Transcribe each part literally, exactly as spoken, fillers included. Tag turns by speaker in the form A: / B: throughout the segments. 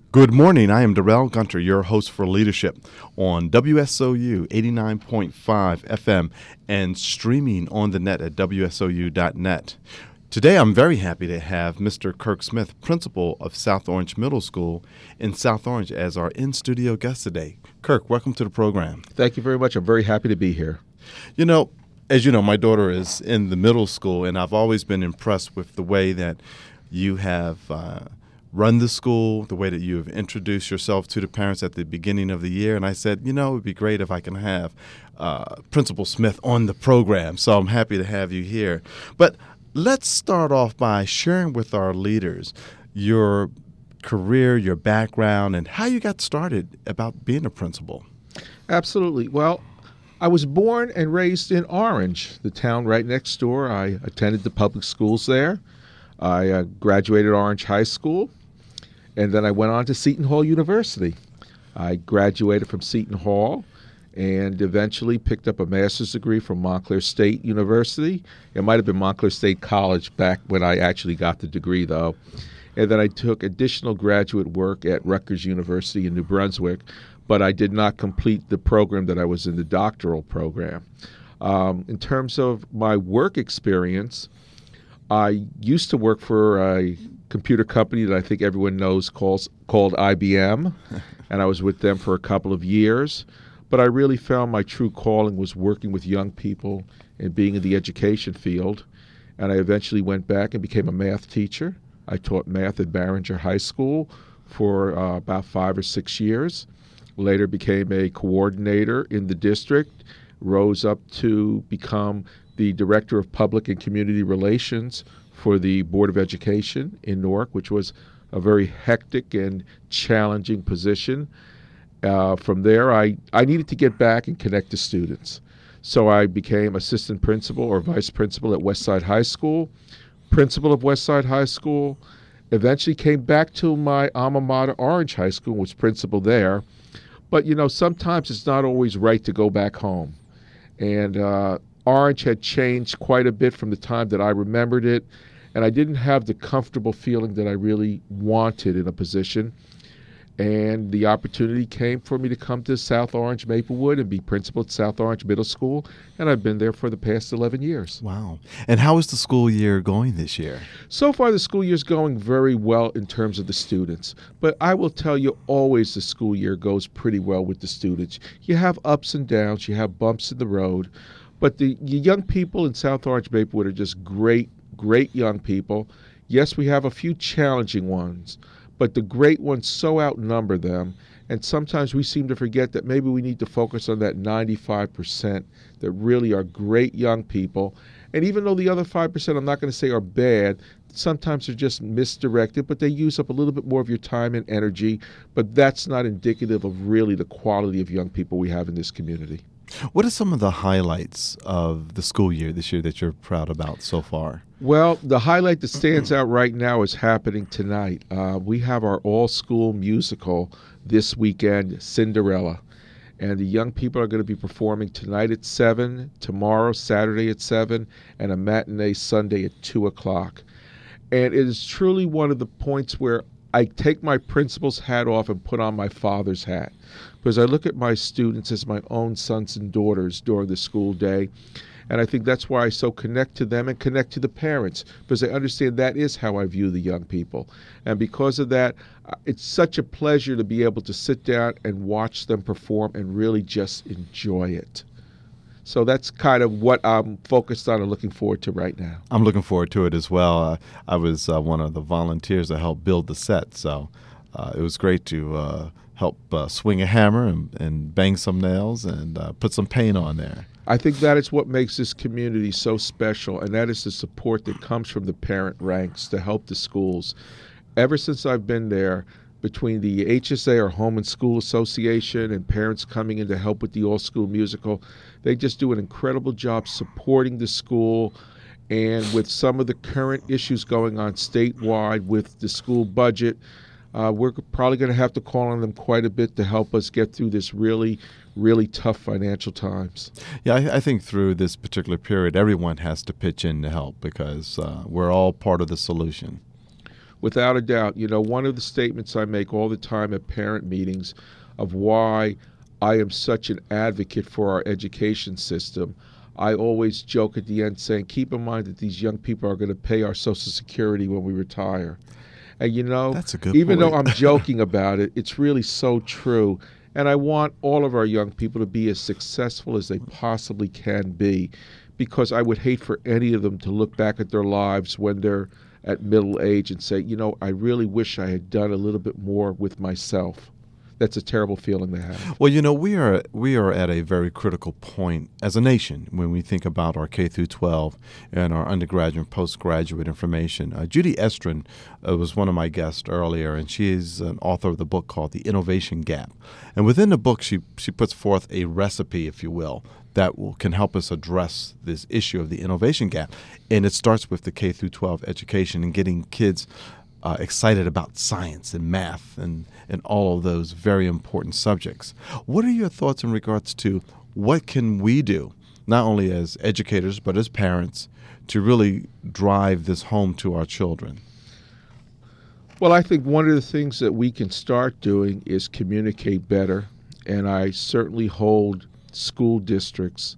A: Good morning. I am Darrell Gunter, your host for Leadership on W S O U eighty-nine point five F M and streaming on the net at W S O U dot net. Today, I'm very happy to have Mister Kirk Smith, principal of South Orange Middle School in South Orange, as our in-studio guest today. Kirk, welcome to the program.
B: Thank you very much. I'm very happy to be here.
A: You know, as you know, my daughter is in the middle school, and I've always been impressed with the way that you have uh, run the school, the way that you have introduced yourself to the parents at the beginning of the year. And I said, you know, it would be great if I can have uh, Principal Smith on the program. So I'm happy to have you here. But let's start off by sharing with our leaders your career, your background, and how you got started about being a principal.
B: Absolutely. Well, I was born and raised in Orange, the town right next door. I attended the public schools there. I uh, graduated Orange High School, and then I went on to Seton Hall University. I graduated from Seton Hall and eventually picked up a master's degree from Montclair State University. It might have been Montclair State College back when I actually got the degree, though. And then I took additional graduate work at Rutgers University in New Brunswick, but I did not complete the program that I was in, the doctoral program. Um, in terms of my work experience, I used to work for a computer company that I think everyone knows calls, called I B M, and I was with them for a couple of years. But I really found my true calling was working with young people and being in the education field. And I eventually went back and became a math teacher. I taught math at Barringer High School for uh, about five or six years. Later became a coordinator in the district, rose up to become the Director of Public and Community Relations for the Board of Education in Newark, which was a very hectic and challenging position. Uh, from there, I, I needed to get back and connect to students. So I became assistant principal or vice principal at Westside High School, principal of Westside High School, eventually came back to my alma mater, Orange High School, was principal there. But, you know, sometimes it's not always right to go back home. And uh, Orange had changed quite a bit from the time that I remembered it, and I didn't have the comfortable feeling that I really wanted in a position. And the opportunity came for me to come to South Orange Maplewood and be principal at South Orange Middle School, and I've been there for the past eleven years.
A: Wow. And how is the school year going this year?
B: So far, the school year is going very well in terms of the students. But I will tell you, always the school year goes pretty well with the students. You have ups and downs. You have bumps in the road. But the young people in South Orange Maplewood are just great, great young people. Yes, we have a few challenging ones, but the great ones so outnumber them. And sometimes we seem to forget that maybe we need to focus on that ninety-five percent that really are great young people. And even though the other five percent I'm not going to say are bad, sometimes they're just misdirected, but they use up a little bit more of your time and energy. But that's not indicative of really the quality of young people we have in this community.
A: What are some of the highlights of the school year this year that you're proud about so far?
B: Well, the highlight that stands out right now is happening tonight. Uh, we have our all-school musical this weekend, Cinderella. And the young people are going to be performing tonight at seven, tomorrow, Saturday at seven, and a matinee Sunday at two o'clock. And it is truly one of the points where I take my principal's hat off and put on my father's hat, because I look at my students as my own sons and daughters during the school day, and I think that's why I so connect to them and connect to the parents, because I understand that is how I view the young people. And because of that, it's such a pleasure to be able to sit down and watch them perform and really just enjoy it. So that's kind of what I'm focused on and looking forward to right now.
A: I'm looking forward to it as well. Uh, I was uh, one of the volunteers that helped build the set, so uh, it was great to uh, help uh, swing a hammer and, and bang some nails and uh, put some paint on there.
B: I think that is what makes this community so special, and that is the support that comes from the parent ranks to help the schools. Ever since I've been there, between the H S A, or Home and School Association, and parents coming in to help with the all-school musical, they just do an incredible job supporting the school. And with some of the current issues going on statewide with the school budget, uh, we're probably going to have to call on them quite a bit to help us get through this really, really tough financial times.
A: Yeah, I, I think through this particular period, everyone has to pitch in to help, because uh, we're all part of the solution.
B: Without a doubt. You know, one of the statements I make all the time at parent meetings of why I am such an advocate for our education system, I always joke at the end saying, keep in mind that these young people are going to pay our Social Security when we retire. And you know,
A: That's a good
B: even
A: point.
B: though I'm joking about it, it's really so true. And I want all of our young people to be as successful as they possibly can be, because I would hate for any of them to look back at their lives when they're at middle age and say, you know, I really wish I had done a little bit more with myself. That's a terrible feeling to have.
A: Well, you know, we are we are at a very critical point as a nation when we think about our K through twelve and our undergraduate and postgraduate information. Uh, Judy Estrin uh, was one of my guests earlier, and she is an author of the book called The Innovation Gap. And within the book, she she puts forth a recipe, if you will, that will, can help us address this issue of the innovation gap. And it starts with the K through twelve education and getting kids Uh, excited about science and math and, and all of those very important subjects. What are your thoughts in regards to what can we do, not only as educators but as parents, to really drive this home to our children?
B: Well, I think one of the things that we can start doing is communicate better, and I certainly hold school districts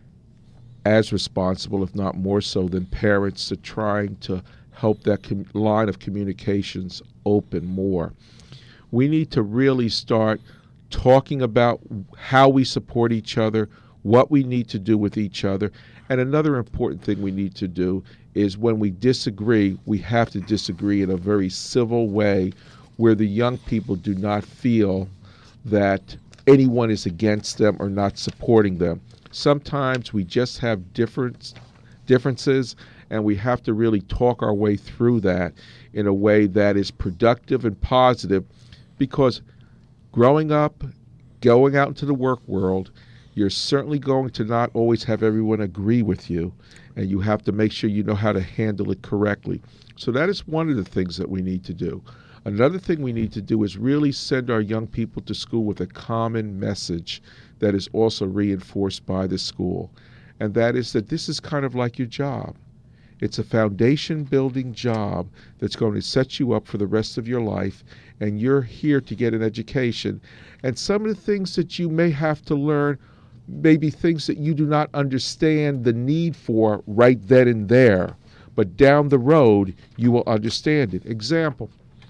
B: as responsible, if not more so, than parents to trying to help that com- line of communications open more. We need to really start talking about how we support each other, what we need to do with each other. And another important thing we need to do is when we disagree, we have to disagree in a very civil way where the young people do not feel that anyone is against them or not supporting them. Sometimes we just have different differences, and we have to really talk our way through that in a way that is productive and positive, because growing up, going out into the work world, you're certainly going to not always have everyone agree with you, and you have to make sure you know how to handle it correctly. So that is one of the things that we need to do. Another thing we need to do is really send our young people to school with a common message that is also reinforced by the school, and that is that this is kind of like your job. It's a foundation-building job that's going to set you up for the rest of your life, and you're here to get an education. And some of the things that you may have to learn may be things that you do not understand the need for right then and there, but down the road, you will understand it. Example,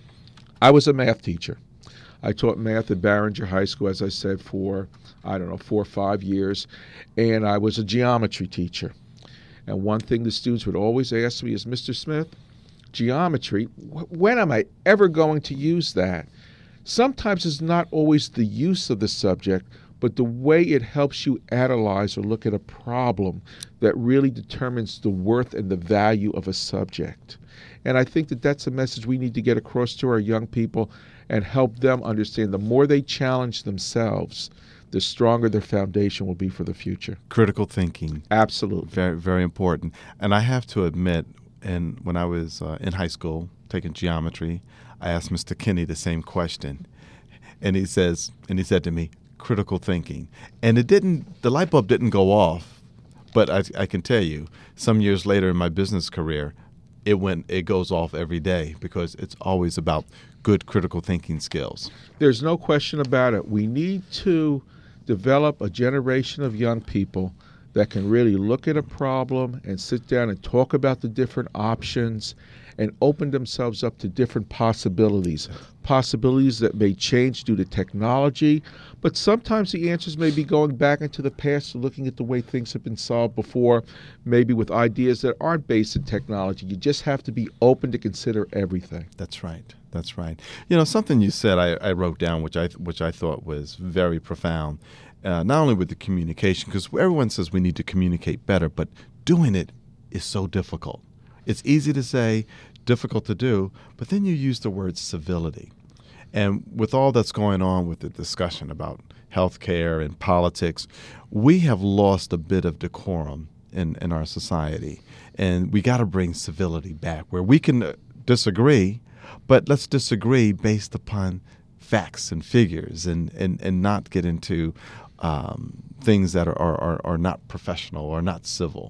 B: I was a math teacher. I taught math at Barringer High School, as I said, for, I don't know, four or five years, and I was a geometry teacher. And one thing the students would always ask me is, Mister Smith, geometry, wh- when am I ever going to use that? Sometimes it's not always the use of the subject, but the way it helps you analyze or look at a problem that really determines the worth and the value of a subject. And I think that that's a message we need to get across to our young people and help them understand. The more they challenge themselves, the stronger their foundation will be for the future.
A: Critical thinking.
B: Absolutely.
A: Very, very important. And I have to admit, and when I was uh, in high school taking geometry, I asked Mister Kinney the same question. And he says, and he said to me, critical thinking. And it didn't, the light bulb didn't go off, but I, I can tell you, some years later in my business career, it went, it goes off every day, because it's always about good critical thinking skills.
B: There's no question about it. We need to develop a generation of young people that can really look at a problem and sit down and talk about the different options and open themselves up to different possibilities, possibilities that may change due to technology, but sometimes the answers may be going back into the past and looking at the way things have been solved before, maybe with ideas that aren't based in technology. You just have to be open to consider everything.
A: That's right. That's right. You know, something you said I, I wrote down, which I which I thought was very profound, uh, not only with the communication, because everyone says we need to communicate better, but doing it is so difficult. It's easy to say, difficult to do, but then you use the word civility. And with all that's going on with the discussion about healthcare and politics, we have lost a bit of decorum in, in our society. And we got to bring civility back, where we can uh, disagree, but let's disagree based upon facts and figures, and, and, and not get into um, things that are, are, are not professional or not civil.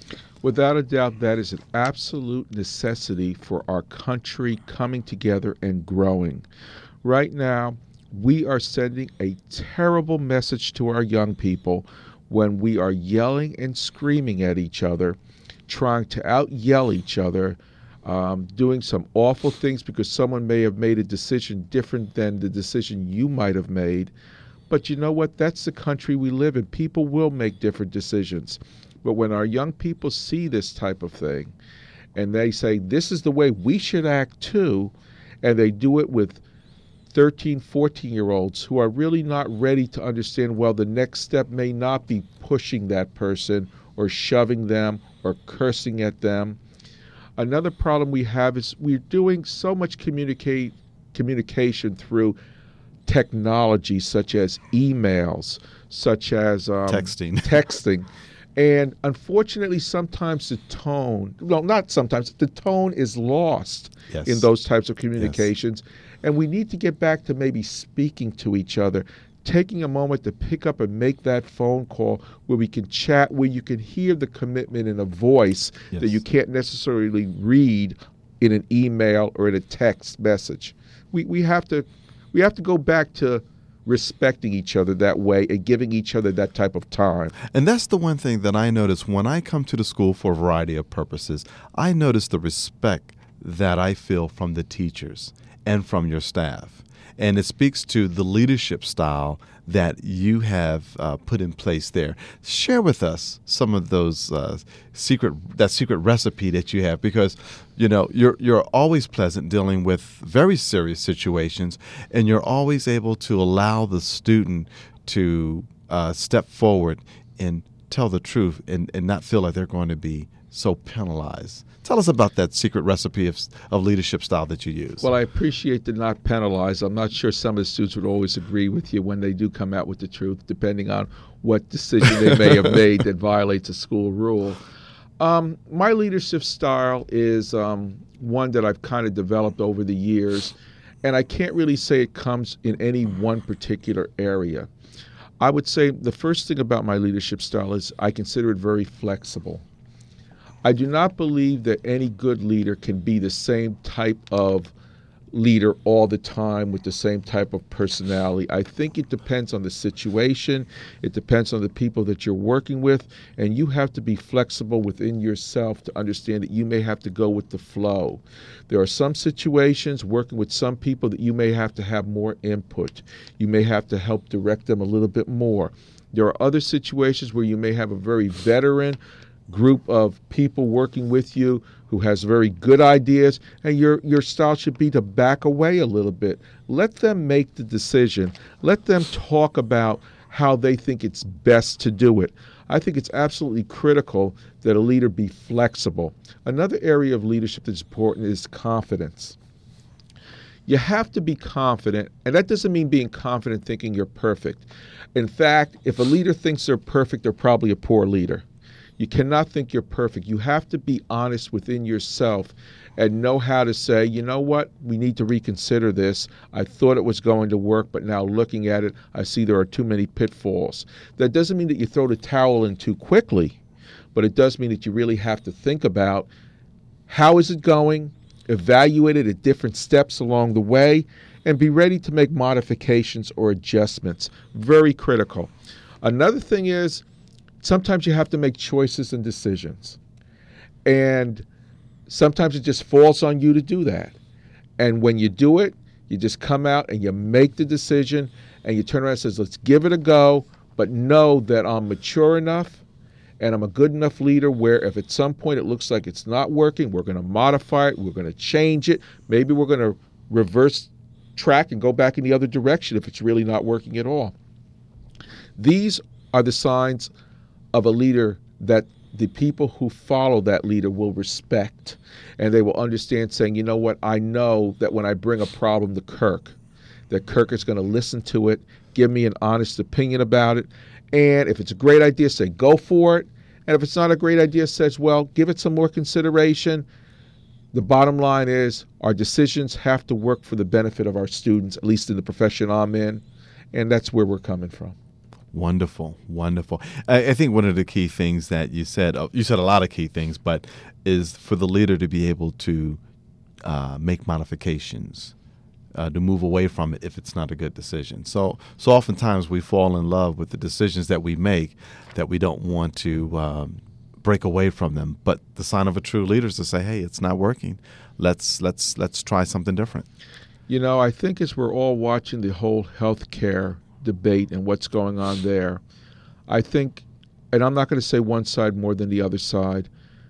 B: Without a doubt, that is an absolute necessity for our country coming together and growing. Right now, we are sending a terrible message to our young people when we are yelling and screaming at each other, trying to out-yell each other, um, doing some awful things because someone may have made a decision different than the decision you might have made. But you know what? That's the country we live in. People will make different decisions. But when our young people see this type of thing and they say, this is the way we should act too, and they do it with thirteen, fourteen-year-olds who are really not ready to understand, well, the next step may not be pushing that person or shoving them or cursing at them. Another problem we have is we're doing so much communicate communication through technology, such as emails, such as um,
A: texting.
B: texting. And unfortunately, sometimes the tone, well, not sometimes, the tone is lost
A: Yes.
B: in those types of communications. Yes. And we need to get back to maybe speaking to each other, taking a moment to pick up and make that phone call where we can chat, where you can hear the commitment in a voice
A: Yes.
B: that you can't necessarily read in an email or in a text message. We we have to we have to go back to respecting each other that way and giving each other that type of time.
A: And that's the one thing that I notice when I come to the school for a variety of purposes. I notice the respect that I feel from the teachers and from your staff. And it speaks to the leadership style that you have uh, put in place there. Share with us some of those uh, secret, that secret recipe that you have, because you know you're you're always pleasant dealing with very serious situations, and you're always able to allow the student to uh, step forward and tell the truth, and, and not feel like they're going to be so penalized. Tell us about that secret recipe of, of leadership style that you use.
B: Well, I appreciate the not penalize. I'm not sure some of the students would always agree with you when they do come out with the truth, depending on what decision they may have made that violates a school rule. Um, my leadership style is um, one that I've kind of developed over the years, and I can't really say it comes in any one particular area. I would say the first thing about my leadership style is I consider it very flexible. I do not believe that any good leader can be the same type of leader all the time with the same type of personality. I think it depends on the situation. It depends on the people that you're working with, and you have to be flexible within yourself to understand that you may have to go with the flow. There are some situations working with some people that you may have to have more input. You may have to help direct them a little bit more. There are other situations where you may have a very veteran group of people working with you who has very good ideas, and your your style should be to back away a little bit. Let them make the decision. Let them talk about how they think it's best to do it. I think it's absolutely critical that a leader be flexible. Another area of leadership that's important is confidence. You have to be confident, and that doesn't mean being confident thinking you're perfect. In fact, if a leader thinks they're perfect, they're probably a poor leader. You cannot think you're perfect. You have to be honest within yourself and know how to say, you know what, we need to reconsider this. I thought it was going to work, but now looking at it, I see there are too many pitfalls. That doesn't mean that you throw the towel in too quickly, but it does mean that you really have to think about how is it going, evaluate it at different steps along the way, and be ready to make modifications or adjustments. Very critical. Another thing is, sometimes you have to make choices and decisions. And sometimes it just falls on you to do that. And when you do it, you just come out and you make the decision and you turn around and says, let's give it a go, but know that I'm mature enough and I'm a good enough leader where if at some point it looks like it's not working, we're going to modify it, we're going to change it. Maybe we're going to reverse track and go back in the other direction if it's really not working at all. These are the signs of a leader that the people who follow that leader will respect, and they will understand saying, you know what, I know that when I bring a problem to Kirk, that Kirk is going to listen to it, give me an honest opinion about it, and if it's a great idea, say go for it, and if it's not a great idea, says, well, give it some more consideration. The bottom line is our decisions have to work for the benefit of our students, at least in the profession I'm in, and that's where we're coming from.
A: Wonderful, wonderful. I, I think one of the key things that you said, uh, you said a lot of key things, but is for the leader to be able to uh, make modifications, uh, to move away from it if it's not a good decision. So, so oftentimes we fall in love with the decisions that we make that we don't want to um, break away from them. But the sign of a true leader is to say, "Hey, it's not working. Let's let's let's try something different."
B: You know, I think as we're all watching the whole healthcare debate and what's going on there, I think, and I'm not going to say one side more than the other side,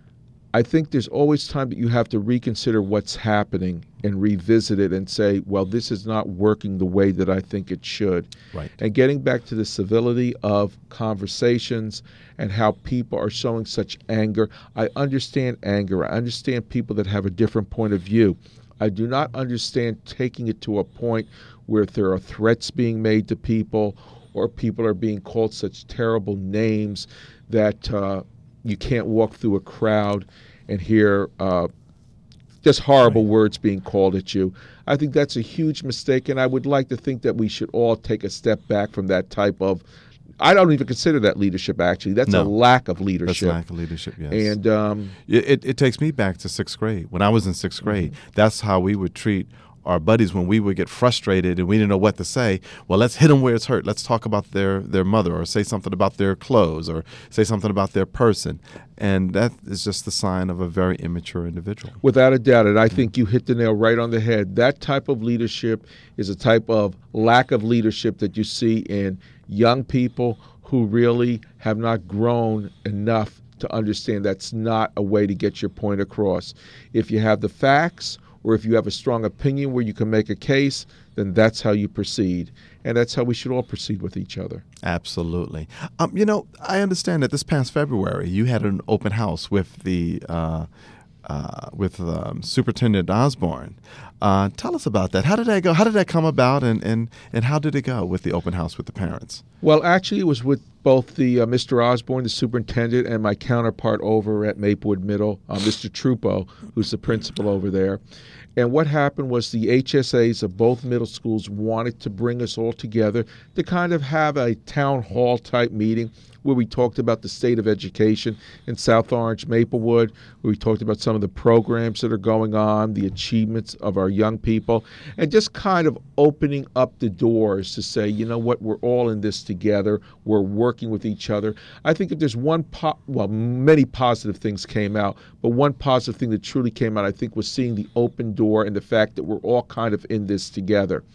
B: I think there's always time that you have to reconsider what's happening and revisit it and say, well, this is not working the way that I think it should.
A: Right.
B: And getting back to the civility of conversations and how people are showing such anger. I understand anger. I understand people that have a different point of view. I do not understand taking it to a point where there are threats being made to people or people are being called such terrible names that uh, you can't walk through a crowd and hear uh, just horrible right. words being called at you. I think that's a huge mistake, and I would like to think that we should all take a step back from that type of, I don't even consider that leadership, actually. That's
A: no.
B: a lack of leadership.
A: That's lack of leadership, yes.
B: And um,
A: it, it, it takes me back to sixth grade. When I was in sixth grade, mm-hmm. that's how we would treat our buddies when we would get frustrated and we didn't know what to say. Well, let's hit them where it's hurt. Let's talk about their, their mother, or say something about their clothes, or say something about their person. And that is just the sign of a very immature individual.
B: Without a doubt, and I think you hit the nail right on the head. That type of leadership is a type of lack of leadership that you see in young people who really have not grown enough to understand that's not a way to get your point across. If you have the facts, or if you have a strong opinion where you can make a case, then that's how you proceed. And that's how we should all proceed with each other.
A: Absolutely. Um, you know, I understand that this past February you had an open house with the uh, uh, with um, Superintendent Osborne. Uh, tell us about that. How did that go? How did that come about, and, and, and how did it go with the open house with the parents?
B: Well, actually, it was with both the uh, Mister Osborne, the superintendent, and my counterpart over at Maplewood Middle, uh, Mister Trupo, who's the principal over there. And what happened was the H S As of both middle schools wanted to bring us all together to kind of have a town hall type meeting where we talked about the state of education in South Orange, Maplewood, where we talked about some of the programs that are going on, the achievements of our young people, and just kind of opening up the doors to say, you know what, we're all in this together. We're working with each other. I think if there's one, po- well, many positive things came out, but one positive thing that truly came out, I think, was seeing the open door and the fact that we're all kind of in this together.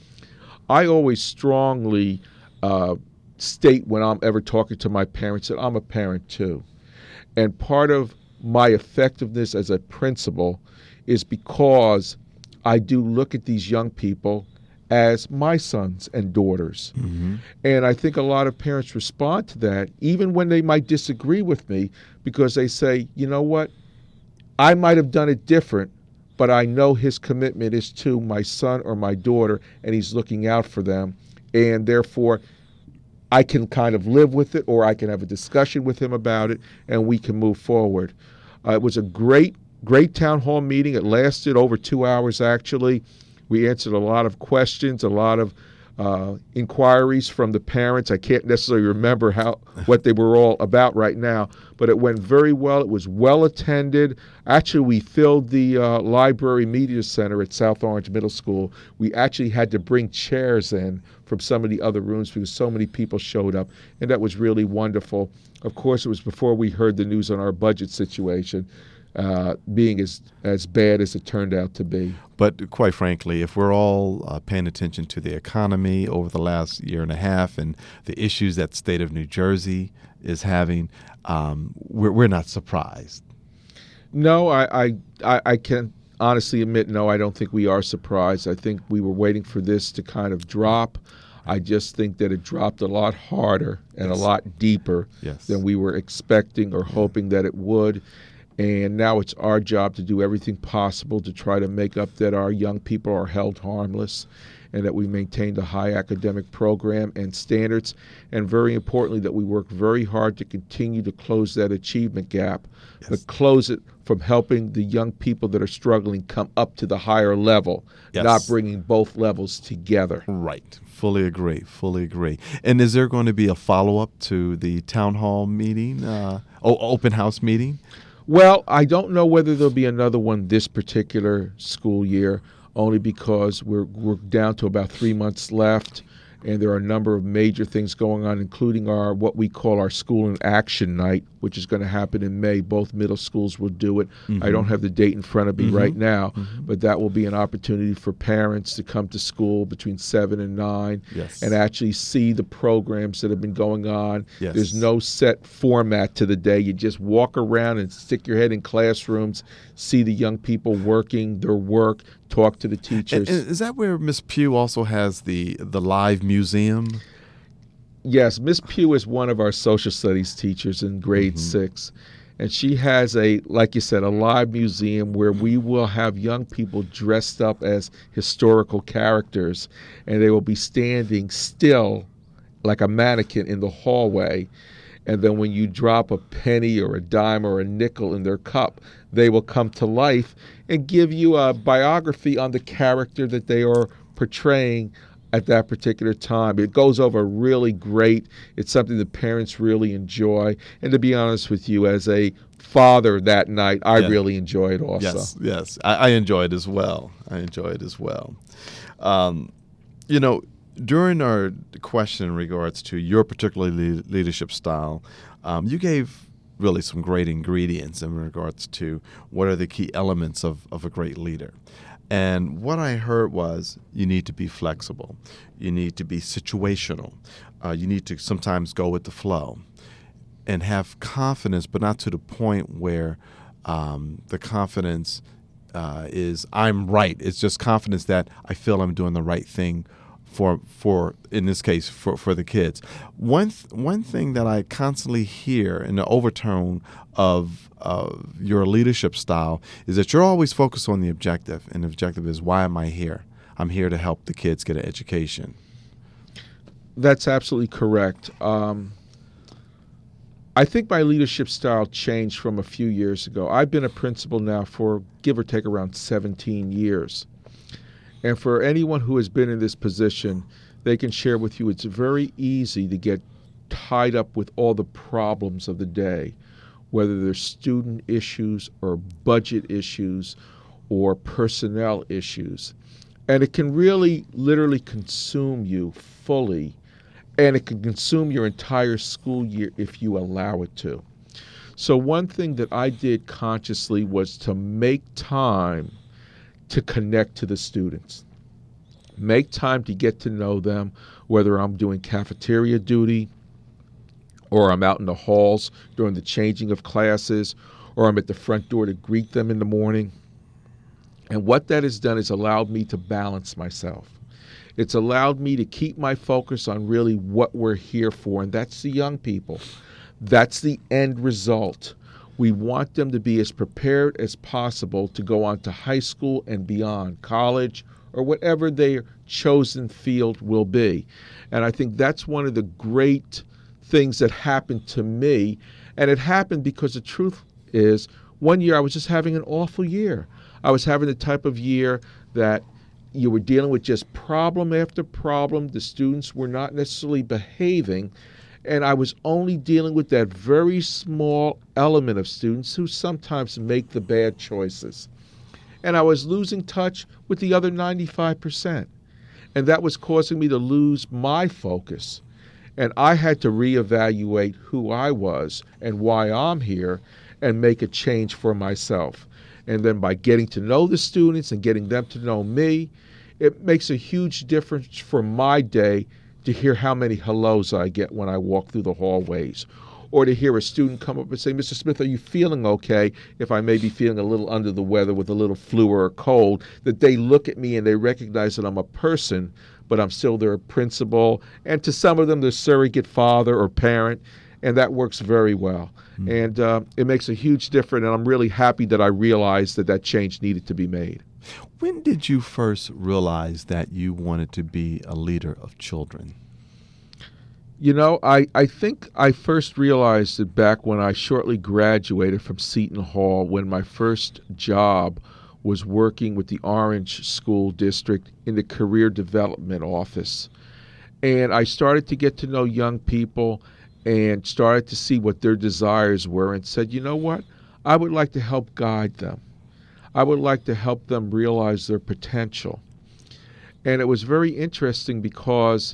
B: I always strongly uh, state when I'm ever talking to my parents that I'm a parent too. And part of my effectiveness as a principal is because I do look at these young people as my sons and daughters. Mm-hmm. And I think a lot of parents respond to that, even when they might disagree with me, because they say, you know what, I might have done it different, but I know his commitment is to my son or my daughter, and he's looking out for them. And therefore, I can kind of live with it, or I can have a discussion with him about it, and we can move forward. Uh, it was a great, great town hall meeting. It lasted over two hours, actually. We answered a lot of questions, a lot of uh, inquiries from the parents. I can't necessarily remember how what they were all about right now, but it went very well. It was well attended. Actually, we filled the uh, library media center at South Orange Middle School. We actually had to bring chairs in from some of the other rooms because so many people showed up, and that was really wonderful. Of course, it was before we heard the news on our budget situation uh, being as, as bad as it turned out to be.
A: But quite frankly, if we're all uh, paying attention to the economy over the last year and a half and the issues that the state of New Jersey is having, um, we're, we're not surprised.
B: No, I, I, I, I can honestly admit, no, I don't think we are surprised. I think we were waiting for this to kind of drop. I just think that it dropped a lot harder and yes. a lot deeper
A: yes.
B: than we were expecting or hoping that it would. And now it's our job to do everything possible to try to make up that our young people are held harmless. and that we maintained a high academic program and standards, and very importantly, that we work very hard to continue to close that achievement gap, yes. but close it from helping the young people that are struggling come up to the higher level, yes. not bringing both levels together.
A: Right. Fully agree. Fully agree. And is there going to be a follow-up to the town hall meeting, uh, oh, open house meeting?
B: Well, I don't know whether there'll be another one this particular school year, only because we're we're down to about three months left, and there are a number of major things going on, including our what we call our School in Action Night, which is going to happen in May. Both middle schools will do it. Mm-hmm. I don't have the date in front of me mm-hmm. right now, mm-hmm. but that will be an opportunity for parents to come to school between seven and nine
A: yes.
B: and actually see the programs that have been going on.
A: Yes.
B: There's no set format to the day. You just walk around and stick your head in classrooms, see the young people working their work, talk to the teachers.
A: And, and is that where Miss Pugh also has the the live museum?
B: Yes, Miss Pugh is one of our social studies teachers in grade mm-hmm. six. And she has a, like you said, a live museum where we will have young people dressed up as historical characters, and they will be standing still like a mannequin in the hallway. And then when you drop a penny or a dime or a nickel in their cup, they will come to life and give you a biography on the character that they are portraying at that particular time. It goes over really great. It's something that parents really enjoy. And to be honest with you, as a father that night, I yeah. really enjoy it also.
A: Yes, yes. I, I enjoy it as well. I enjoy it as well. Um, you know, during our question in regards to your particular le- leadership style, um, you gave really some great ingredients in regards to what are the key elements of, of a great leader. And what I heard was you need to be flexible. You need to be situational. Uh, you need to sometimes go with the flow and have confidence, but not to the point where um, the confidence uh, is I'm right. It's just confidence that I feel I'm doing the right thing for, for in this case, for, for the kids. One, th- one thing that I constantly hear in the overtone of of your leadership style is that you're always focused on the objective, and the objective is, why am I here? I'm here to help the kids get an education.
B: That's absolutely correct. Um, I think my leadership style changed from a few years ago. I've been a principal now for give or take around seventeen years. And for anyone who has been in this position, they can share with you it's very easy to get tied up with all the problems of the day, whether they're student issues or budget issues or personnel issues. And it can really literally consume you fully, and it can consume your entire school year if you allow it to. So one thing that I did consciously was to make time to connect to the students. Make time to get to know them, whether I'm doing cafeteria duty, or I'm out in the halls during the changing of classes, or I'm at the front door to greet them in the morning. And what that has done is allowed me to balance myself. It's allowed me to keep my focus on really what we're here for, and that's the young people. That's the end result. We want them to be as prepared as possible to go on to high school and beyond, college, or whatever their chosen field will be. And I think that's one of the great things that happened to me. And it happened because the truth is, one year I was just having an awful year. I was having the type of year that you were dealing with just problem after problem. The students were not necessarily behaving. And I was only dealing with that very small element of students who sometimes make the bad choices. And I was losing touch with the other ninety-five percent. And that was causing me to lose my focus. And I had to reevaluate who I was and why I'm here and make a change for myself. And then by getting to know the students and getting them to know me, it makes a huge difference for my day to hear how many hellos I get when I walk through the hallways, or to hear a student come up and say, Mister Smith, are you feeling okay? If I may be feeling a little under the weather with a little flu or a cold, that they look at me and they recognize that I'm a person, but I'm still their principal, and to some of them, their surrogate father or parent, and that works very well. Mm-hmm. And uh, it makes a huge difference, and I'm really happy that I realized that that change needed to be made.
A: When did you first realize that you wanted to be a leader of children?
B: You know, I, I think I first realized it back when I shortly graduated from Seton Hall, when my first job was working with the Orange School District in the Career Development Office. And I started to get to know young people and started to see what their desires were and said, you know what, I would like to help guide them. I would like to help them realize their potential. And it was very interesting because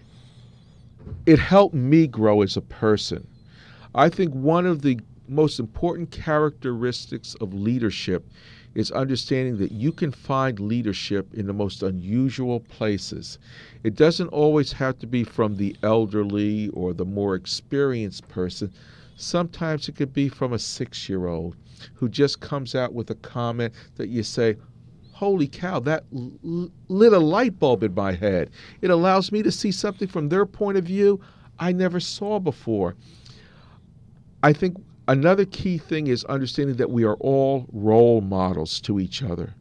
B: it helped me grow as a person. I think one of the most important characteristics of leadership is understanding that you can find leadership in the most unusual places. It doesn't always have to be from the elderly or the more experienced person. Sometimes it could be from a six-year-old who just comes out with a comment that you say, holy cow, that l- lit a light bulb in my head. It allows me to see something from their point of view I never saw before. I think another key thing is understanding that we are all role models to each other.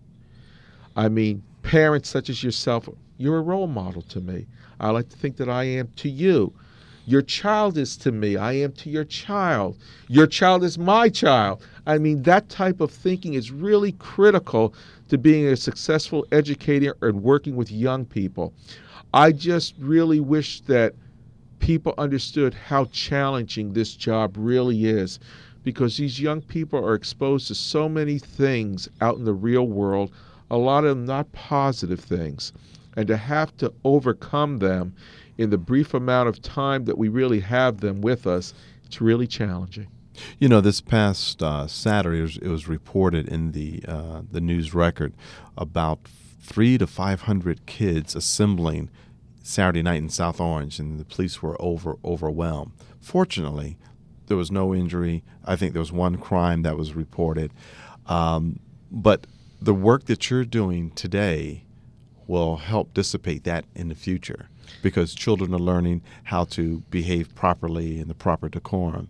B: I mean, parents such as yourself, you're a role model to me. I like to think that I am to you. Your child is to me. I am to your child. Your child is my child. I mean, that type of thinking is really critical to being a successful educator and working with young people. I just really wish that people understood how challenging this job really is, because these young people are exposed to so many things out in the real world, a lot of them not positive things. And to have to overcome them in the brief amount of time that we really have them with us, it's really challenging.
A: You know, this past uh, Saturday, it was, it was reported in the uh, the news record about three to five hundred kids assembling Saturday night in South Orange, and the police were over overwhelmed. Fortunately, there was no injury. I think there was one crime that was reported. Um, but the work that you're doing today will help dissipate that in the future, because children are learning how to behave properly in the proper decorum.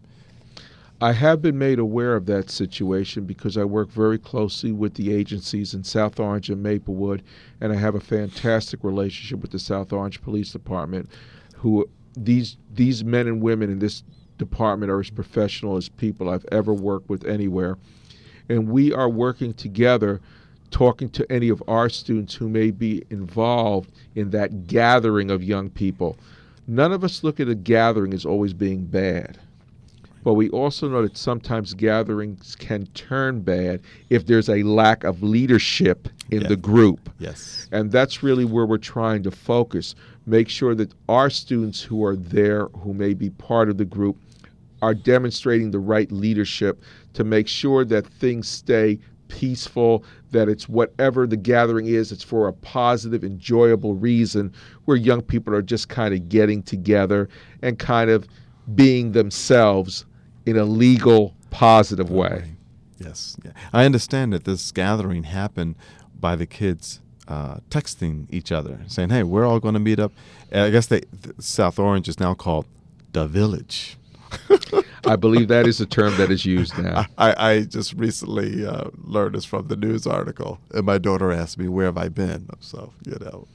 B: I have been made aware of that situation because I work very closely with the agencies in South Orange and Maplewood, and I have a fantastic relationship with the South Orange Police Department, who these these men and women in this department are as professional as people I've ever worked with anywhere. And we are working together, talking to any of our students who may be involved in that gathering of young people. None of us look at a gathering as always being bad. But we also know that sometimes gatherings can turn bad if there's a lack of leadership in
A: Yes.
B: the group.
A: Yes.
B: And that's really where we're trying to focus. Make sure that our students who are there, who may be part of the group, are demonstrating the right leadership to make sure that things stay peaceful, that it's whatever the gathering is, it's for a positive, enjoyable reason, where young people are just kind of getting together and kind of being themselves in a legal, positive way.
A: Yes. Yeah. I understand that this gathering happened by the kids uh, texting each other, saying, hey, we're all going to meet up. And I guess they, South Orange is now called the Village.
B: I believe that is a term that is used now.
A: I, I just recently uh, learned this from the news article, and my daughter asked me, where have I been? So, you know.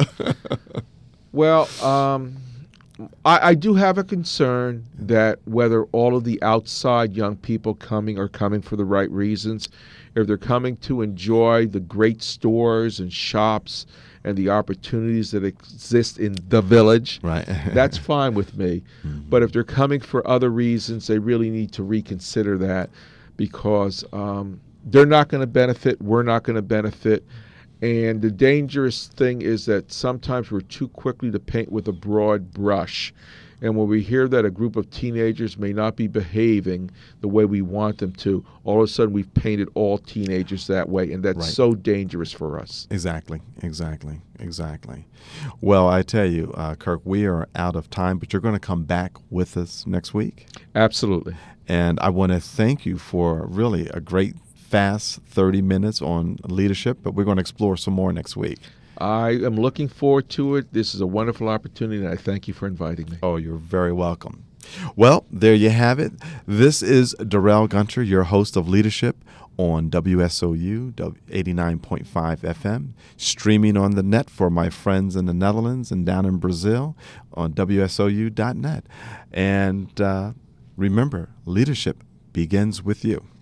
B: Well, um, I, I do have a concern that whether all of the outside young people coming are coming for the right reasons, if they're coming to enjoy the great stores and shops and the opportunities that exist in the village,
A: Right.
B: that's fine with me. Mm-hmm. But if they're coming for other reasons, they really need to reconsider that, because um, they're not going to benefit, we're not going to benefit. And the dangerous thing is that sometimes we're too quickly to paint with a broad brush. And when we hear that a group of teenagers may not be behaving the way we want them to, all of a sudden we've painted all teenagers that way, and that's
A: Right.
B: so dangerous for us.
A: Exactly, exactly, exactly. Well, I tell you, uh, Kirk, we are out of time, but you're going to come back with us next week.
B: Absolutely.
A: And I want to thank you for really a great, fast thirty minutes on leadership, but we're going to explore some more next week.
B: I am looking forward to it. This is a wonderful opportunity, and I thank you for inviting me.
A: Oh, you're very welcome. Well, there you have it. This is Darrell Gunter, your host of Leadership on W S O U eighty-nine point five F M, streaming on the net for my friends in the Netherlands and down in Brazil on W S O U dot net. And uh, remember, leadership begins with you.